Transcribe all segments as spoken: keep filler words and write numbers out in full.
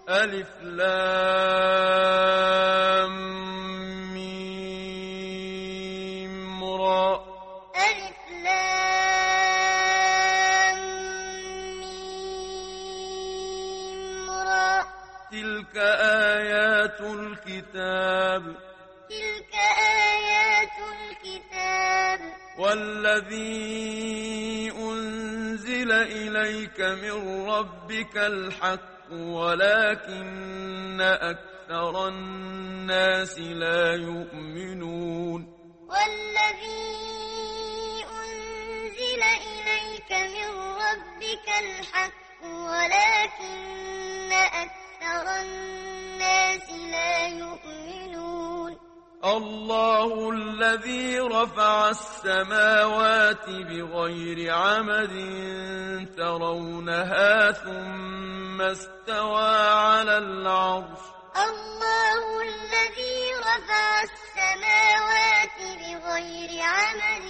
ألف لام ميم را ألف لام ميم را تلك آيات الكتاب تلك آيات الكتاب والذي أنزل إليك من ربك الحق ولكن أكثر الناس لا يؤمنون والذي أنزل إليك من ربك الحق ولكن أكثر الناس لا يؤمنون الله الذي رفع السماوات بغير عمد ترونها ثم استوى على العرش الله الذي رفع السماوات بغير عمد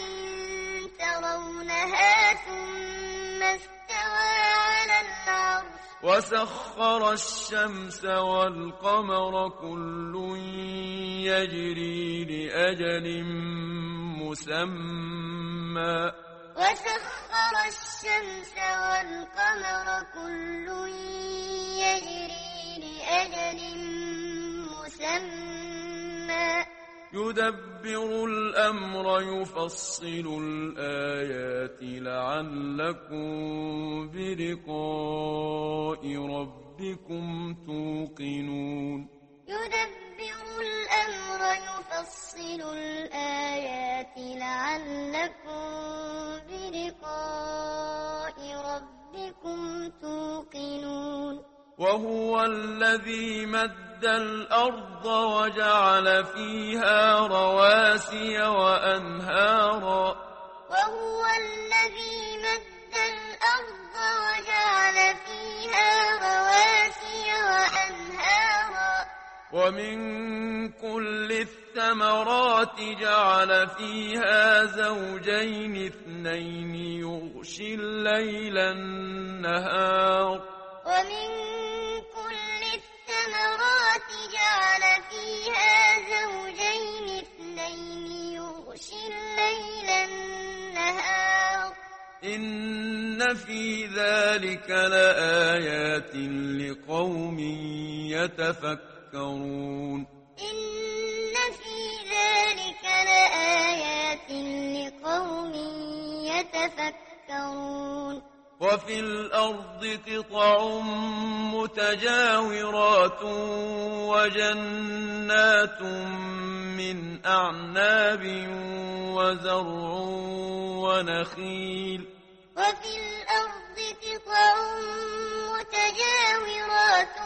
ترونها ثم استوى على العرش وسخر الشمس والقمر كل يجري لأجل مسمى وسخر الشمس والقمر كل يجري لأجل مسمى يدبر الأمر يفصل الآيات لعلكم بلقاء ربكم توقنون يدبر الأمر يفصل الآيات لعلكم بلقاء ربكم توقنون وهو الذي مد الأرض وجعل فيها رواسي وأنهارا وهو الذي مد الأرض وجعل فيها رواسي وأنهارا ومن كل الثمرات جعل فيها زوجين اثنين يغشي الليل النهار ومن كل الثمرات جعل فيها زوجين اثنين يغشي الليل النهار إن في ذلك لآيات لقوم يتفكرون إن في ذلك لآيات لقوم يتفكرون وفي الأرض قطع متجاورات وجنات من أعناب وزرع ونخيل وفي الأرض قطع متجاورات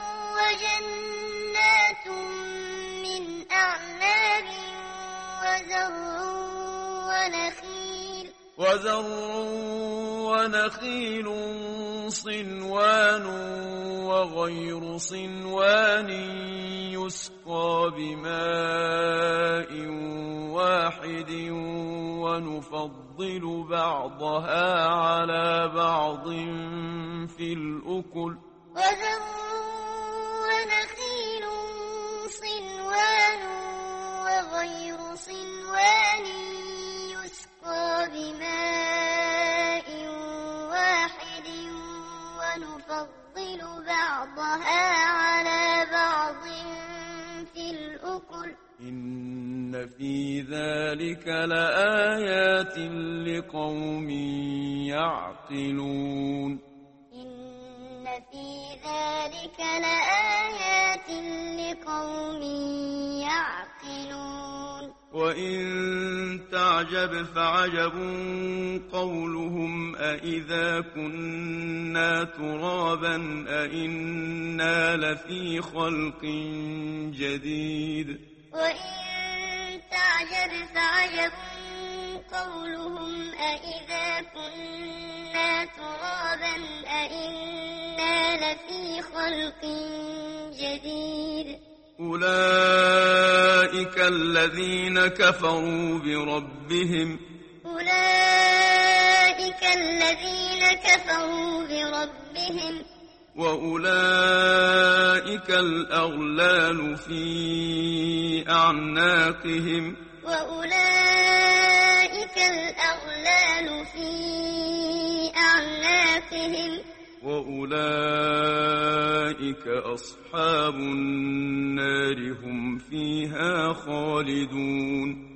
وجنات من أعناب وزرع ونخيل وزرع ونخيل صنوان وغير صنوان يسقى بماء واحد ونفضل بعضها على بعض في الأكل وزرع ونخيل صنوان وغير صنوان يسقى بماء واحد ونفضل بعضها على بعض في الأكل إن في ذلك لآيات لقوم يعقلون إن في ذلك لآيات لقوم يعقلون وإن تعجب فعجب قولهم أإذا كنا ترابا أإنا لفي خلق جديد وإن تعجب فعجب قولهم أإذا كنا ترابا أإنا لفي خلق جديد أولئك الذين كفروا بربهم أولئك الذين كفروا بربهم وأولئك الأغلال في أعناقهم وأولئك الأغلال في أعناقهم وأولئك أصحاب النار هم فيها خالدون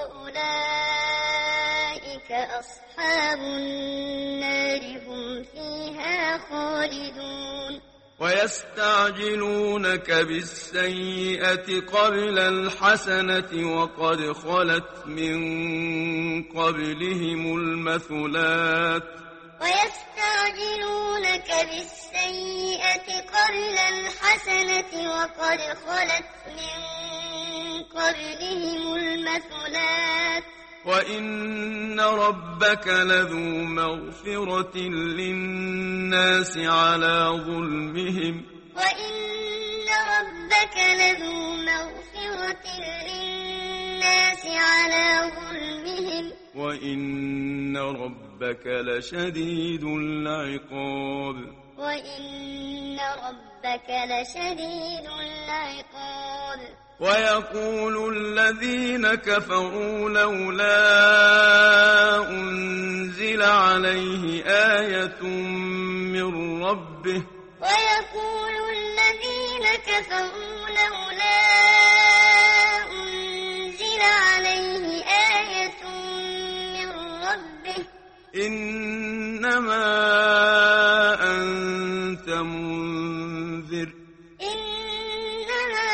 وأولئك أصحاب النار هم فيها خالدون ويستعجلونك بالسيئة قبل الحسنة وقد خلت من قبلهم المثلات ويستعجلونك بالسيئة قبل الحسنة وقد خلت من قبلهم المثلات وإن ربك لذو مغفرة للناس على ظلمهم وإن ربك لذو مغفرة للناس على ظلمهم وإن ربك لشديد العقاب وإن ربك لشديد العقاب ويقول الذين كفروا لولا أنزل عليه آية من ربه ويقول الذين كفروا لولا أنزل عليه آية من ربه إنما أنت منذر إنما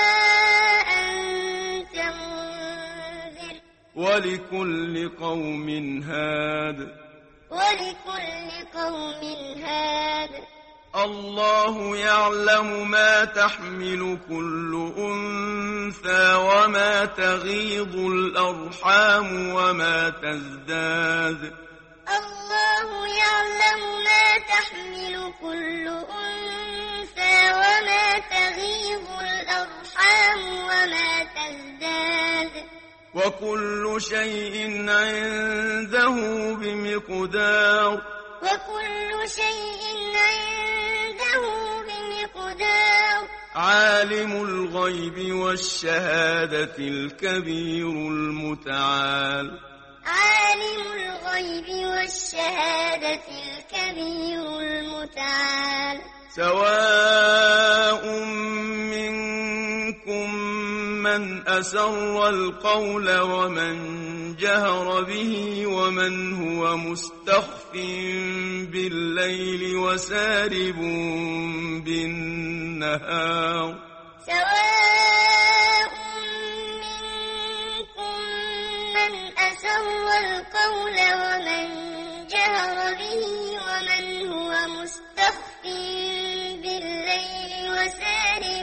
أنت منذر ولكل قوم هاد ولكل قوم هاد الله يعلم ما تحمل كل أنثى وما تغيض الأرحام وما تزداد الله يعلم ما تحمل كل أنثى وما تغيض الأرحام وما تزداد وكل شيء عنده بمقدار وكل شيء عنده بمقدار عالم الغيب والشهادة الكبير المتعال عالم الغيب والشهادة الكبير المتعال سواء منكم من أسر القول ومن جهر به ومن هو مستخف بالليل وسارب بالنهار سواء منكم من أسر القول ومن جهر به ومن هو مستخف بالليل وسارب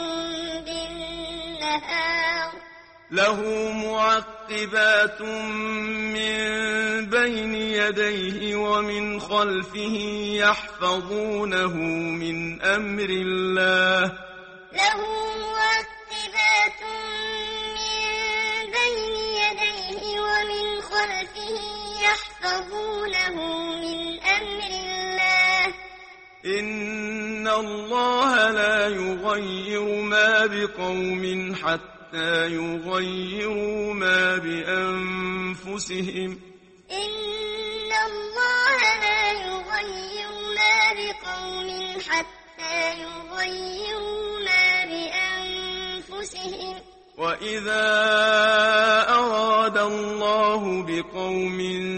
بالنهار له معقبات من بين يديه ومن خلفه يحفظونه من أمر الله له معقبات من بين يديه ومن خلفه يحفظونه من أمر الله إن الله لا يغير ما بقوم حتى يغيروا ما بأنفسهم إن الله لا يغير ما بقوم حتى يغيروا ما بأنفسهم وإذا أراد الله بقوم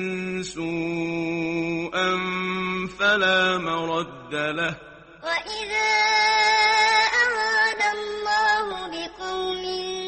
سوءا فلا مرد له وإذا أراد الله بقوم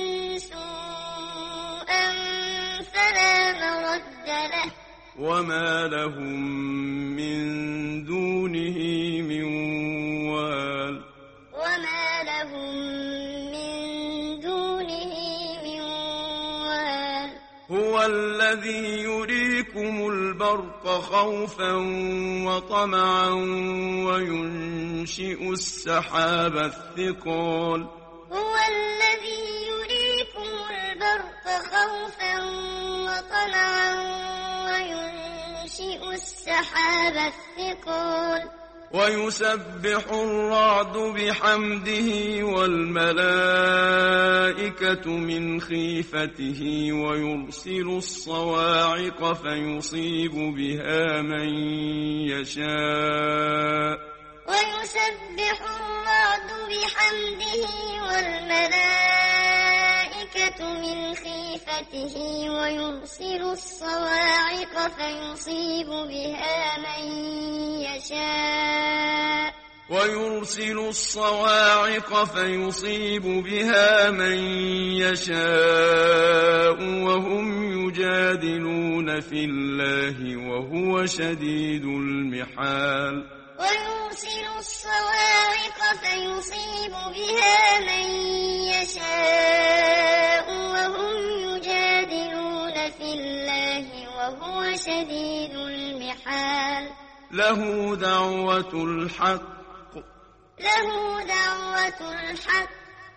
سوءا فلا مرد له وما لهم من دونه من وال وما لهم من دونه من وال هو الذي يريكم البرق خوفا وطمعا وينشئ السحاب الثقال هو الذي يريكم البرق خوفا وطمعا وينشئ السحاب الثقال ويسبح الرعد بحمده والملائكة من خيفته ويرسل الصواعق فيصيب بها من يشاء ويسبح الرعد بحمده والملائكة من خيفته ويرسل الصواعق فيصيب بها من يشاء ويرسل الصواعق فيصيب بها من يشاء وهم يجادلون في الله وهو شديد المحال ويرسل الصواعق فيصيب بها من يشاء وهم يجادلون في الله وهو شديد المحال له دعوة الحق له دعوة الحق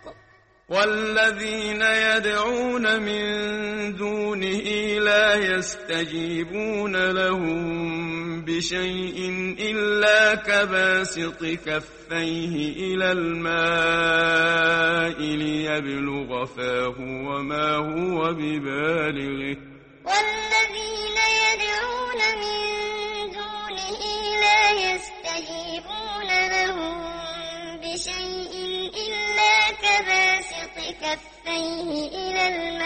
والذين يدعون من دونه لا يستجيبون لهم بشيء إلا كباسط كفيه إلى الماء ليبلغ فاه وما هو ببالغه والذين يدعون من دونه لا يستجيبون لهم بشيء إلا كباسط كفيه إلى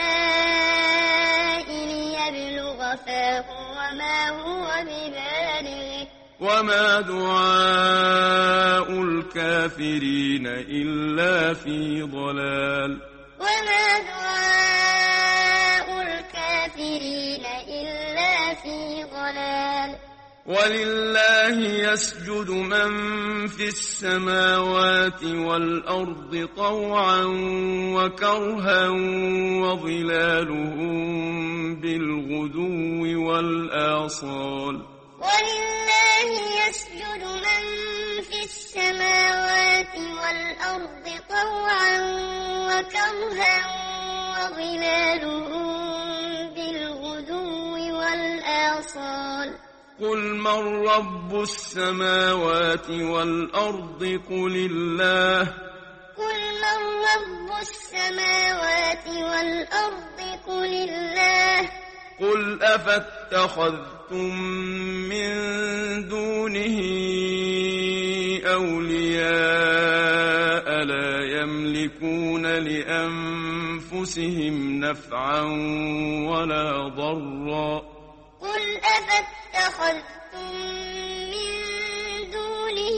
الماء ليبلغ فاه وما هو ببالغه وما دعاء الكافرين إلا في ضلال وما دعاء الكافرين إلا في ضلال ولله يسجد من في السماوات والأرض طوعا وكرها وظلالهم بالغدو والآصال ولله يسجد من في السماوات والأرض طوعا وكرها وظلالهم بالغدو والآصال قل من رب السماوات والأرض قل الله قل من رب السماوات والأرض قل الله قل أفاتخذتم من دونه أولياء لا يملكون لأنفسهم نفعا ولا ضرا قل أفاتخذتم من دونه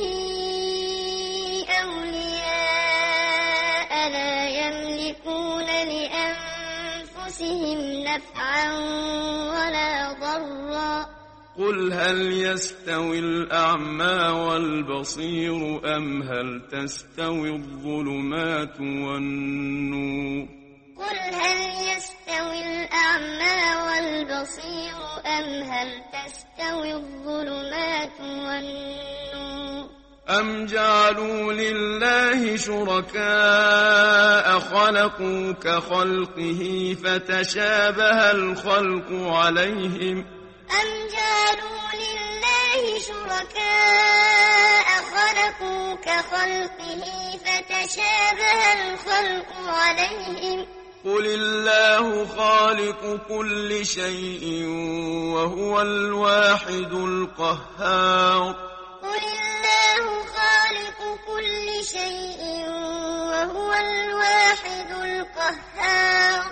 أولياء لا يملكون لأنفسهم نفعا ولا ضرا قل هل يستوي الأعمى والبصير أم هل تستوي الظلمات والنور قل هل يستوي الأعمى والبصير أم هل تستوي الظلمات والنور أم جعلوا لله شركاء خلقوا كخلقه فتشابه الخلق عليهم أم جعلوا لله شركاء خلقوا كخلقه فتشابه الخلق عليهم قل الله خالق كل شيء وهو الواحد القهار قل الله خالق كل شيء وهو الواحد القهار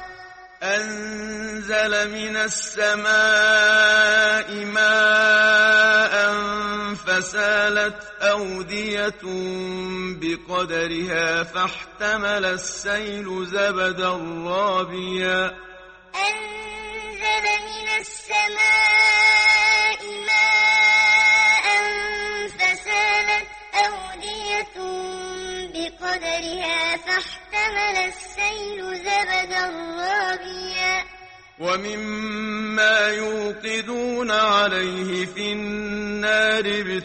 أنزل من السماء ماء فسالت أودية بقدرها فاحتمل السيل زبدا رابيا أنزل من السماء ماء فسالت أودية بقدرها فاحتمل السيل زبدا رابيا ومما يوقدون عليه في النار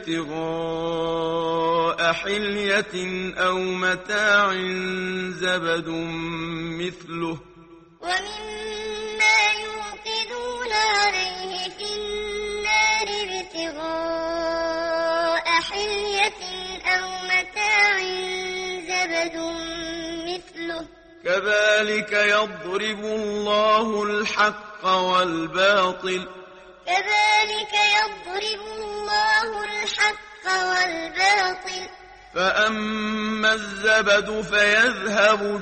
ابتغاء حلية أو متاع زبد مثله ومما يوقدون عليه في النار ابتغاء حلية زبد مثله كذلك يضرب الله الحق والباطل كذلك يضرب الله الحق والباطل فأما الزبد فيذهب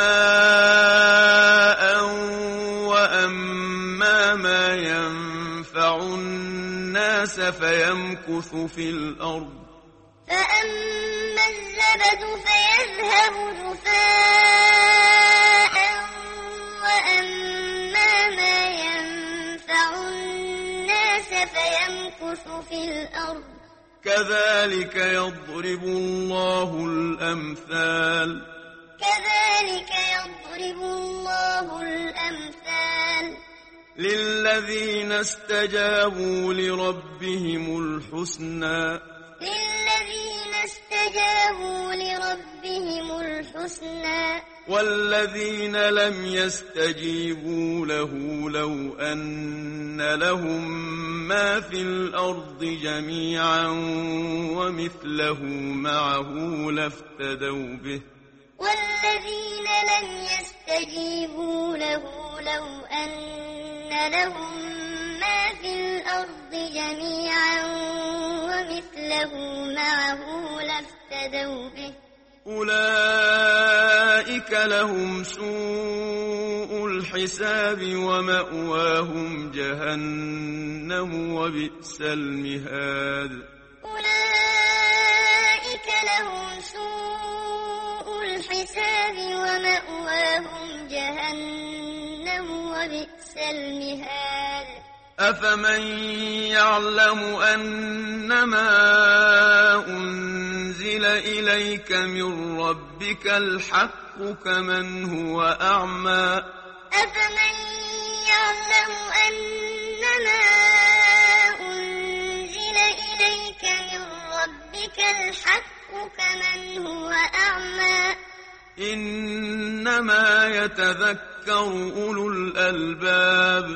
جفاء وأما ما ينفع الناس فيمكث في الأرض فأما الزبد فيذهب جفاء وأما ما ينفع الناس فيمكث في الأرض كذلك يضرب الله الأمثال كذلك يضرب الله الأمثال للذين استجابوا لربهم الحسنى للذين استجابوا لربهم الحسنى والذين لم يستجيبوا له لو أن لهم ما في الأرض جميعا ومثله معه لافتدوا به والذين لم يستجيبوا له لو أن لهم ما في الأرض جميعا ومثله معه لافتدوا به أولئك لهم سوء الحساب ومأواهم جهنم وبئس المهاد أولئك لهم سوء الحساب ومأواهم جهنم وبئس المهاد أفمن يعلم أنما أنزل إليك من ربك الحق كمن هو أعمى أفمن يعلم أنما أنزل إليك من ربك الحق كمن هو أعمى إنما يتذكر أولو الألباب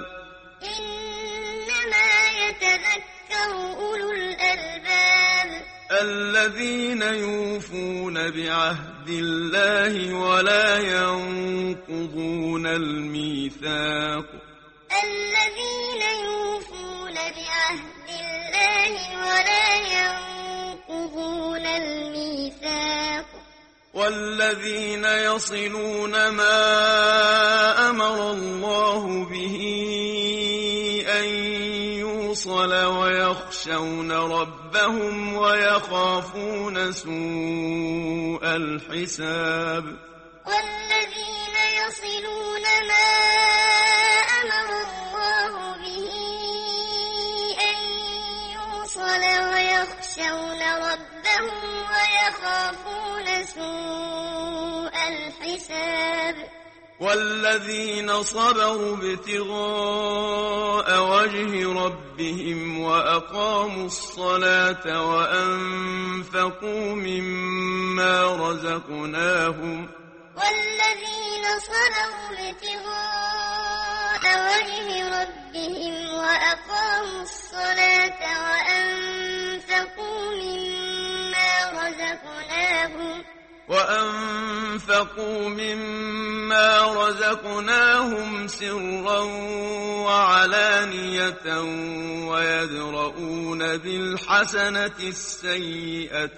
إنما يتذكر أولو الألباب الذين يوفون بعهد الله ولا ينقضون الميثاق الذين يوفون بعهد الله ولا ينقضون الميثاق والذين يصلون ما أمر الله به أن يوصل ويخشون ربهم ويخافون سوء الحساب والذين يصلون ما أمر الله به أن يوصل ويخشون ربهم ويخافون سوء الحساب والذين صبروا ابتغاء وجه ربهم وأقاموا الصلاة وأنفقوا مما رزقناهم والذين صبروا ابتغاء وجه ربهم وأقاموا الصلاة وأنفقوا مما رزقناهم وأنفقوا مما رزقناهم سرا وعلانية ويدرؤون بالحسنة السيئة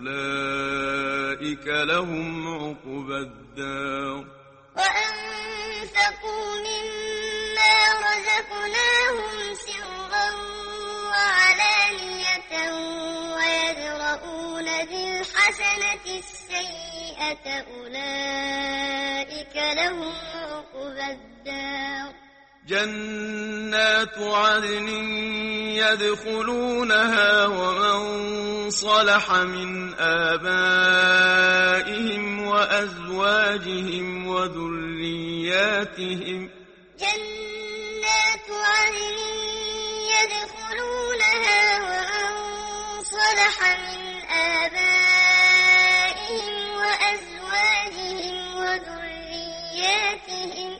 أولئك لهم عقبى الدار وأنفقوا مما رزقناهم سرا وعلانية ويدرؤون بالحسنة السيئة أولئك لهم عقبى الدار جنات عدن يدخلونها ومن صلح من آبائهم وأزواجهم وذرياتهم جنات عدن يدخلونها ومن صلح من آبائهم وأزواجهم وذرياتهم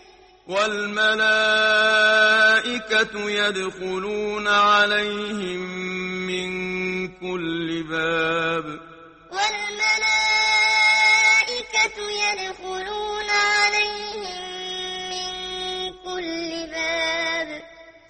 والملائكة يدخلون عليهم من كل باب والملائكة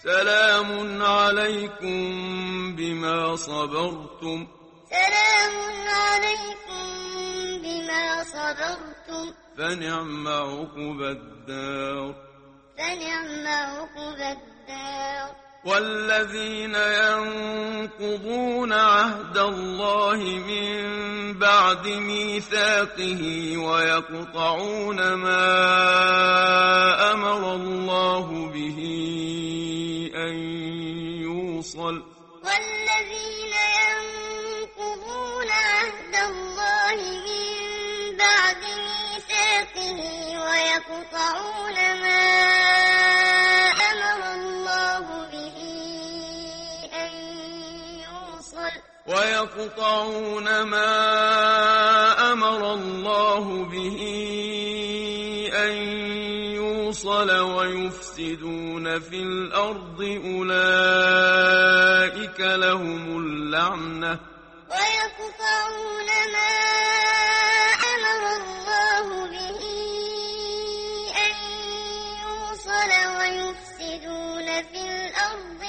سلام عليكم بما صبرتم سلام عليكم بما صبرتم فنعم عقبى الدار فنعم عقبى الدار والذين ينقضون عهد الله من بعد ميثاقه ويقطعون ما أمر الله به أن يوصل والذين ينقضون عهد الله من بعد ميثاقه ويقطعون ما أمر الله به أن يوصل ويقطعون ما أمر الله به أن يوصل ويفسدون في الأرض أولئك لهم اللعنة ويقطعون ما أمر الله به أن يوصل ويفسدون في الأرض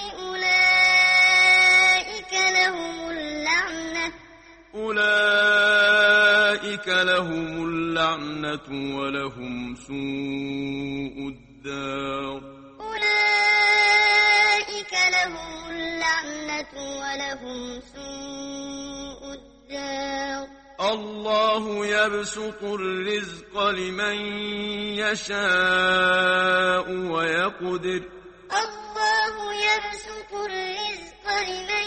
أولئك لهم اللعنة أولئك لهم اللعنة ولهم سوء الدار أولئك لهم اللعنة ولهم سوء الدار الله يبسط الرزق لمن يشاء ويقدر الله يبسط الرزق لمن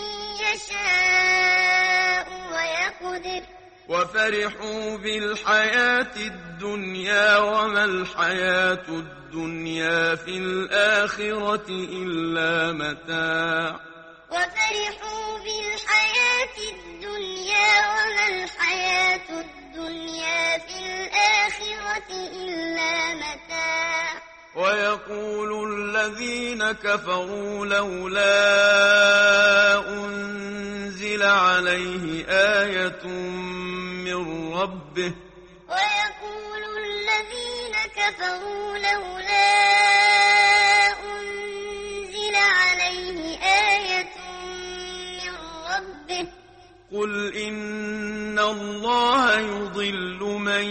يشاء ويقدر وفرحوا بالحياة الدنيا وما الحياة الدنيا في الآخرة إلا متاع وفرحوا بالحياة الدنيا وما الحياة الدنيا في الآخرة إلا متاع ويقول الذين كفروا لولا أنزل عليه آية من ربه ويقول الذين كفروا لولا أنزل عليه آية من ربه قل إن الله يضل من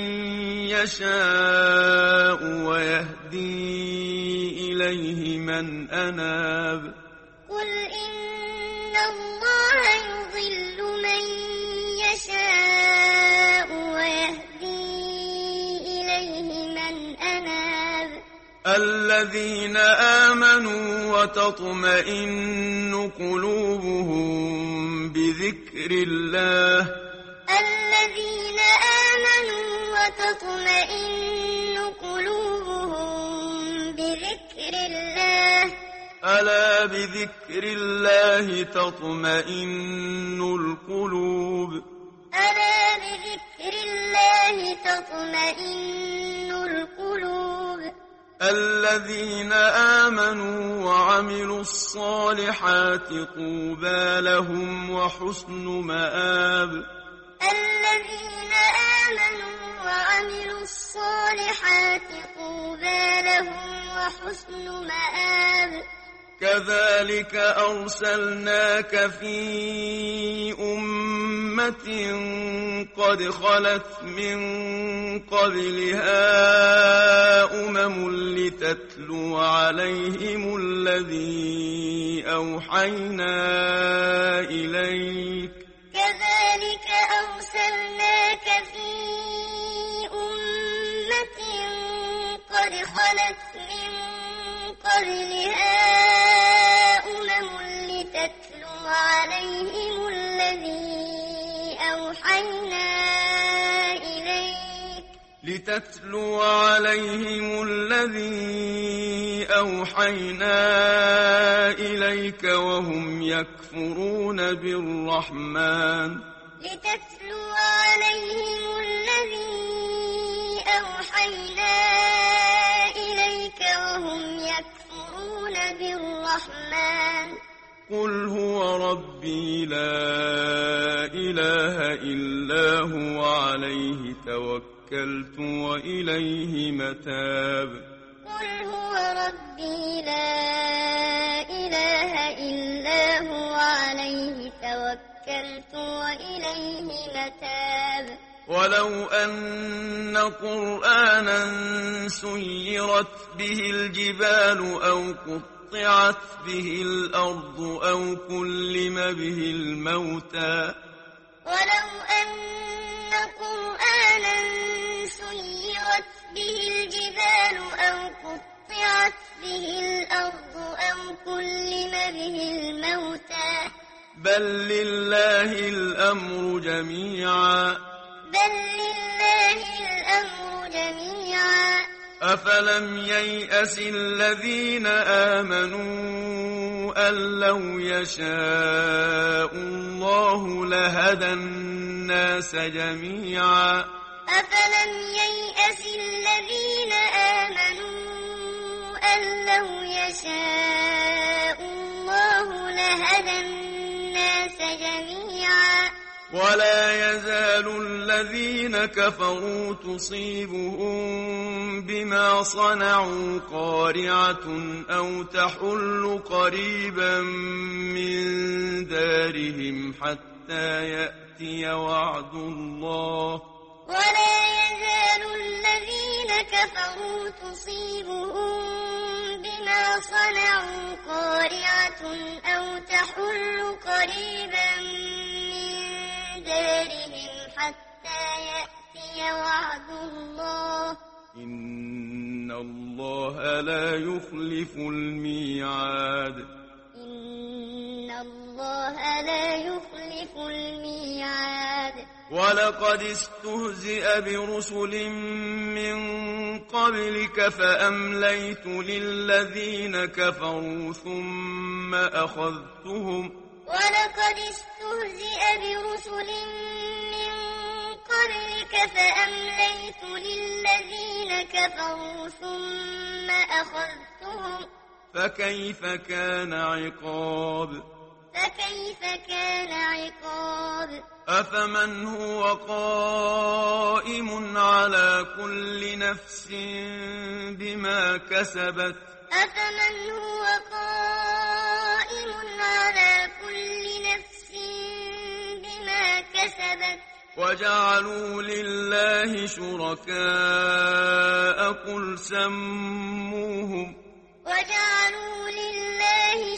يشاء ويهدي إليه من أناب قل إن الله يضل من يشاء ويهدي إليه من أناب الذين آمنوا وتطمئن قلوبهم بذكر الله الذين آمنوا وتطمئن قلوبهم بذكر الله ألا بذكر الله تطمئن القلوب ألا بذكر الله تطمئن القلوب الذين آمنوا وعملوا الصالحات طوبى لهم وحسن مآب الذين آمنوا وعملوا الصالحات طوبى لهم وحسن مآب كذلك أرسلناك في أمة قد خلت من قبلها أمم لتتلو عليهم الذي أوحينا إليك كذلك أرسلناك في أمة قد خلت من قبلها أمم لتتلو عليهم الذي أوحينا إليك لتتلو عليهم الذي أوحينا إليك وهم يكفرون بالرحمن لتتلو عليهم الذي أوحينا إليك وهم يكفرون بالرحمن قل هو ربي لا إله إلا هو عليه توكلت وإليه متاب قل هو ربي لا إله إلا هو عليه توكلت وإليه متاب ولو أن قرآنا سيرت به الجبال أو قطعت به الأرض أو كلم به الموتى ولو أن قرآنا سيرت به الجبال أو قطعت به الأرض أو كلم به الموتى بل لله الأمر جميعا بل لله الأمر جميعا أفلم ييأس الذين آمنوا أن لو يشاء الله لهدى الناس جميعا أفلم ييأس الذين آمنوا أن لو يشاء الله لهدى الناس جميعا ولا يزال الذين كفروا تصيبهم بما صنعوا قارعة أو تحل قريبا من دارهم حتى يأتي وعد الله ولا يزال الذين كفروا تصيبهم بما صنعوا قارعة أو تحل قريبا من دارهم حتى يأتي وعد الله إن الله لا يخلف الميعاد إن الله لا يخلف الميعاد ولقد استهزئ برسل من قبلك فأمليت للذين كفروا ثم أخذتهم ولقد استهزئ برسل من قبلك فأمليت للذين كفروا ثم أخذتهم فكيف كان عقاب فكيف كان عقاب أفمن هو قائم على كل نفس بما كسبت أفمن هو قائم على كل نفس بما كسبت وجعلوا لله شركاء قل سموهم وجعلوا لله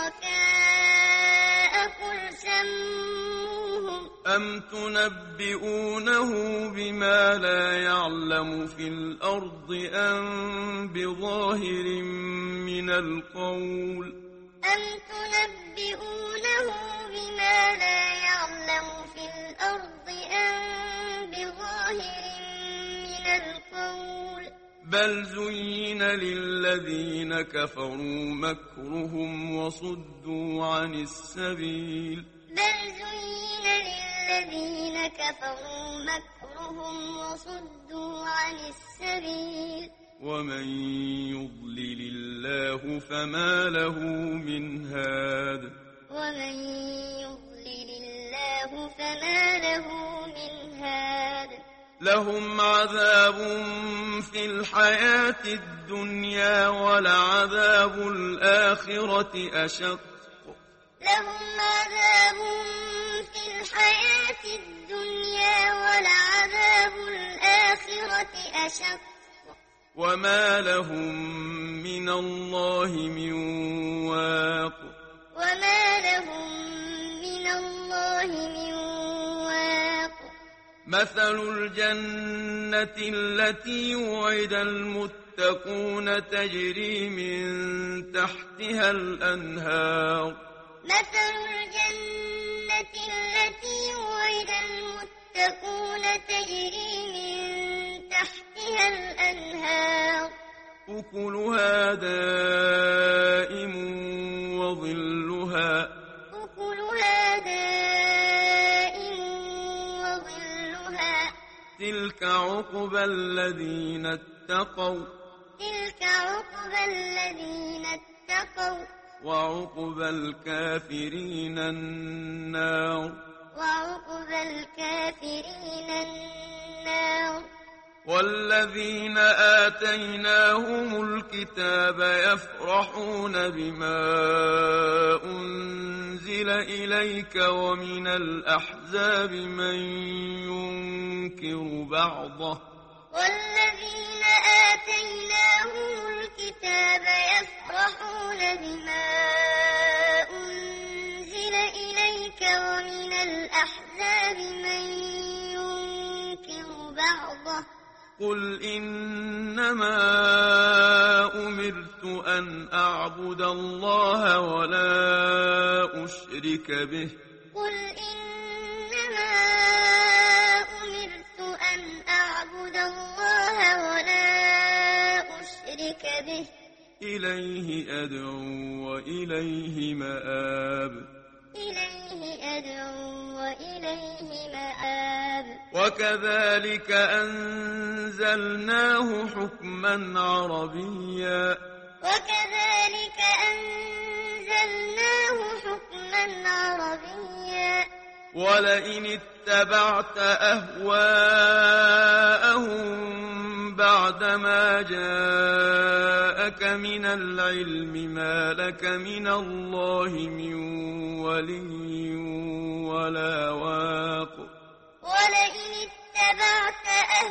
شركاء قل سموهم أم تنبئونه بما لا يعلم في الأرض أم بظاهر من القول أم تنبئونه بما لا يعلم في الأرض أم بظاهر من القول بل زين للذين كفروا مكرهم وصدوا عن السبيل بل زين للذين كفروا مكرهم وصدوا عن السبيل ومن يضلل الله فما له من هاد ومن يضلل الله فما له من هاد لهم عذاب في الحياة الدنيا ولعذاب الآخرة أشق لهم عذاب في الحياة الدنيا ولعذاب الآخرة أشق وما لهم من الله من واق وما لهم من الله من واق مثل الجنة التي وعد المتقون تجري من تحتها الأنهار مثل الجنة التي وعد المتقون تجري من تحتها الأنهار أكلها دائم وظلها أكلها دائم وظلها تلك عقبى الذين اتقوا تلك عقبى الذين اتقوا وعقبى الكافرين النار وعقبى الكافرين النار والذين آتيناهم الكتاب يفرحون بما أنزل إليك ومن الأحزاب من ينكر بعضه والذين آتيناهم الكتاب يفرحون بما أنزل إليك ومن الأحزاب من ينكر بعضه قل إنما أمرت أن أعبد الله ولا أشرك به قل إنما أمرت أن أعبد الله ولا أشرك به إليه أدعو وإليه مآب إليه أدعو وإليه مآب وكذلك أنزلناه حكما عربيا وكذلك أنزلناه حكما عربيا ولئن اتبعت أهواءهم بعدما جاءك من العلم ما لك من الله من ولي ولا واق ولئن اتبعت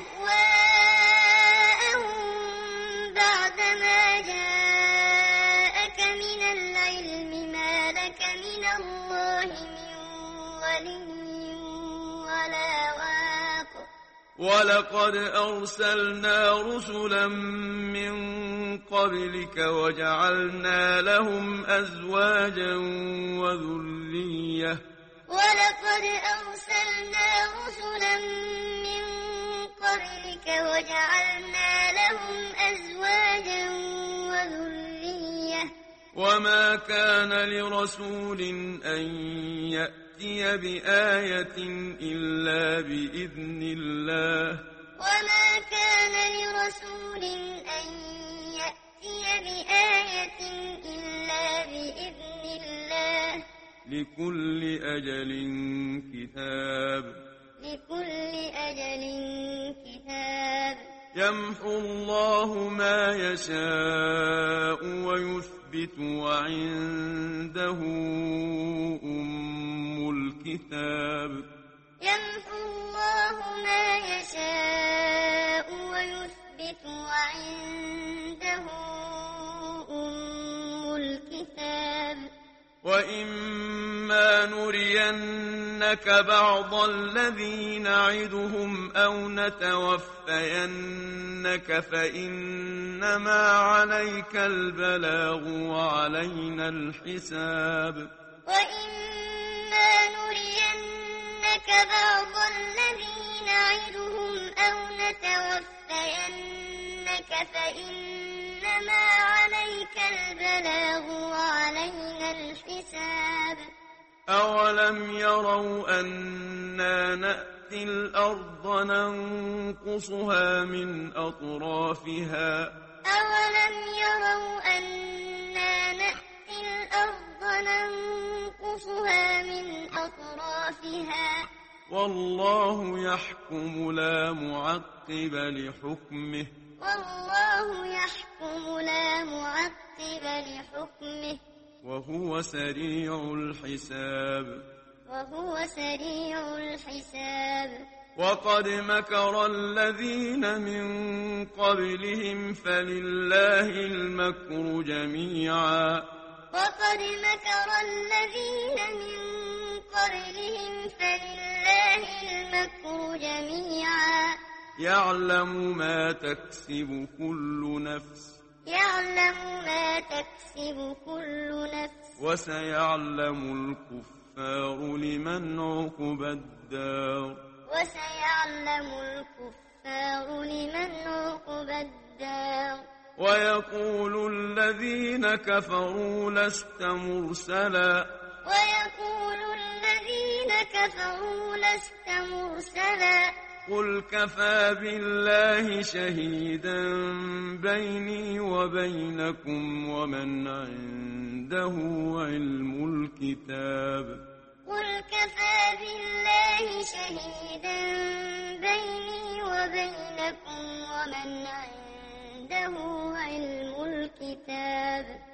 أهواءهم بعدما جاءك من العلم ما لك من الله من ولي ولا واق ولقد أرسلنا رسلا من قبلك وجعلنا لهم أزواجا وذرية ولقد أرسلنا رسلا من قبلك وجعلنا لهم أزواجا وذرية وما كان لرسول أن يأتي بآية إلا بإذن الله وما كان لرسول أن يأتي بآية إلا بإذن الله لكل أجل كتاب لكل أجل كتاب يمحو الله ما يشاء ويثبت وعنده أم الكتاب يمحو الله ما يشاء ويثبت وعنده أم الكتاب وإما نرينك بعض الذي نعدهم أو نتوفينك فإنما عليك البلاغ وعلينا الحساب وإما نرينك بعض الذي نعدهم أو نتوفينك فإنما عليك البلاغ وعلينا الحساب أولم يروا أنا نأتي الأرض ننقصها من أطرافها أولم يروا أنا نأتي الأرض ننقصها من أطرافها والله يحكم لا معقب لحكمه والله يحكم لا معقب لحكمه وهو سريع الحساب وهو سريع الحساب وقد مكر الذين من قبلهم فلله المكر جميعا وقد مكر الذين من قبلهم فلله المكر جميعا يعلم ما تكسب كل نفس يعلم ما تكسب كل نفس وسيعلم الكفار لمن عقبى الدار وسيعلم الكفار لمن عقبى الدار ويقول الذين كفروا لست مرسلا ويقول الذين كفروا لست مرسلا قل كفى بالله شهيدا بيني وبينكم ومن عنده علم الكتاب قل كفى بالله شهيدا بيني وبينكم ومن عنده علم الكتاب